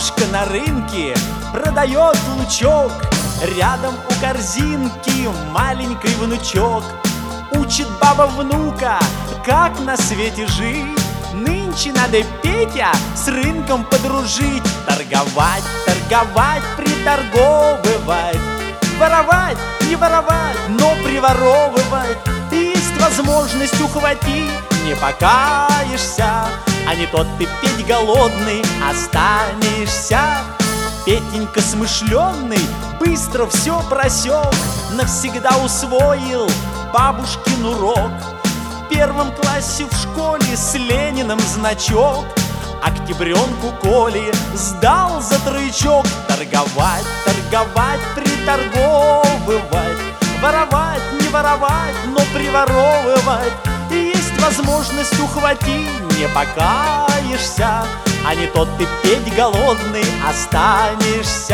Бабушка на рынке продает лучок, рядом у корзинки маленький внучок. Учит баба внука, как на свете жить. Нынче надо, Петя, с рынком подружить. Торговать, торговать, приторговывать. Воровать, не воровать, но приворовывать. Есть возможность ухватить, не покаешься. А не тот ты, Петь, голодный, останешься. Петенька смышленый быстро все просек, навсегда усвоил бабушкин урок. В первом классе в школе с Лениным значок, октябренку Коли сдал за тройчок. Торговать, торговать, приторговывать. Воровать, не воровать, но приворовывать. И есть возможность ухватить, не покаешься. А не тот ты, Петь, голодный, останешься.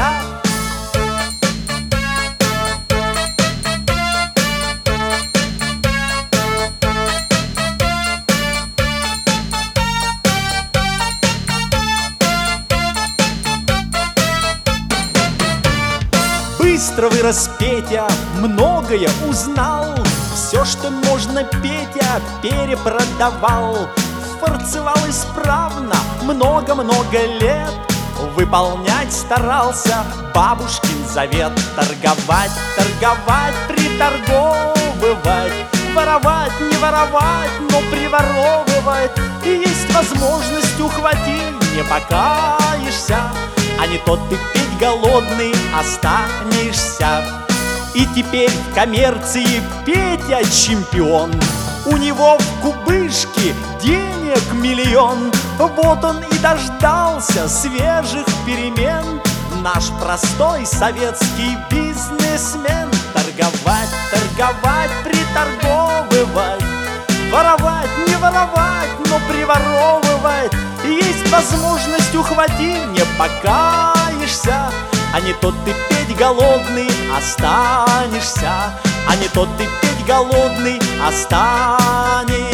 Быстро вырос Петя, многое узнал. Все, что можно, Петя перепродавал. Фарцевал исправно много-много лет, выполнять старался бабушкин завет. Торговать, торговать, приторговывать. Воровать, не воровать, но приворовывать. И есть возможность ухватить, не покаешься. А не тот ты, Петь, голодный, останешься. И теперь в коммерции Петя чемпион. У него в кубышке денег миллион. Вот он и дождался свежих перемен, наш простой советский бизнесмен. Торговать, торговать, приторговывать. Воровать, не воровать, но приворовывать. Есть возможность ухватить, не покаешься. А не тот ты, Петь, голодный, останешься. А не тот ты, Петь, голодный, останешься.